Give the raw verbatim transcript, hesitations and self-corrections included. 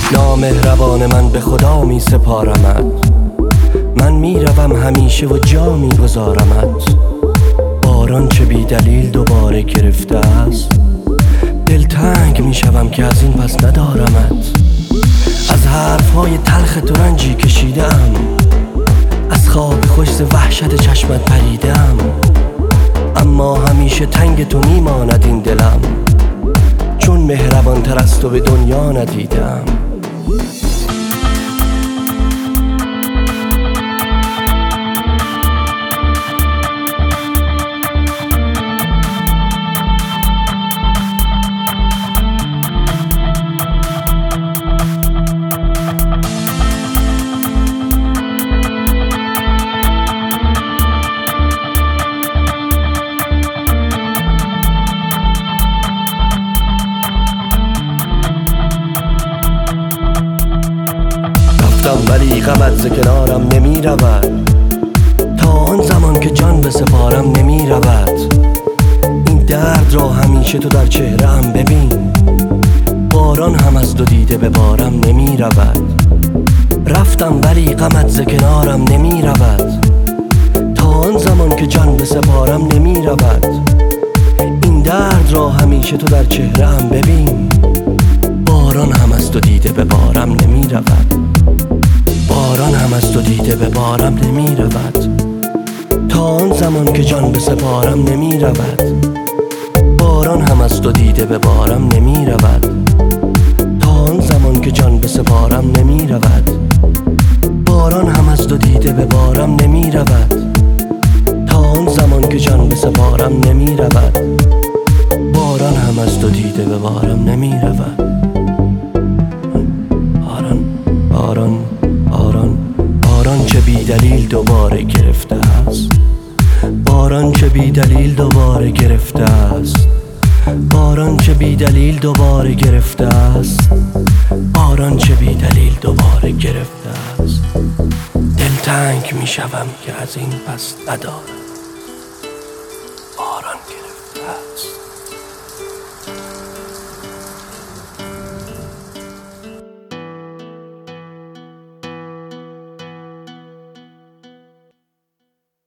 نامهربان من به خدا می سپارمت، من می روم همیشه و جا می گذارمت. باران چه بی دلیل دوباره گرفته است، دلتنگ می شوم که از این پس ندارمت. از حرفهای تلخ تو رنجی کشیدم، از خواب خوش ز وحشت چشمت پریدم. اما همیشه تنگ تو می ماند این دلم، چون مهربان تر از تو به دنیا ندیدم. ولی غمت ز کنارم نمی رود، تا آن زمان که جان به سپارم نمی رود. این درد را همیشه تو در چهره‌ام ببین، باران هم از دو دیده به بارم نمی رود. رفتم ولی غمت ز کنارم نمی رود، تا آن زمان که جان به سپارم نمی رود. این درد را همیشه تو در چهره‌ام ببین، باران هم از دو دیده به بارم نمی رود. باران هم از تو دیده به بارم نمی رود، تا آن زمان که جان به سپارم نمی رود. باران هم از تو دیده به بارم نمی رود، تا آن زمان که جان به سپارم نمی رود. باران هم از تو دیده به بارم نمی رود، تا آن زمان که جان به سپارم نمی رود. باران هم از تو دیده به بارم نمی رود. باران باران باران باران چه بی دلیل دوباره گرفته است، باران چه بی دلیل دوباره گرفته است. باران چه بی دلیل دوباره گرفته است، باران چه بی دلیل دوباره گرفته است. دلتنگ می شوم که از این پس ندارم، باران گرفته است.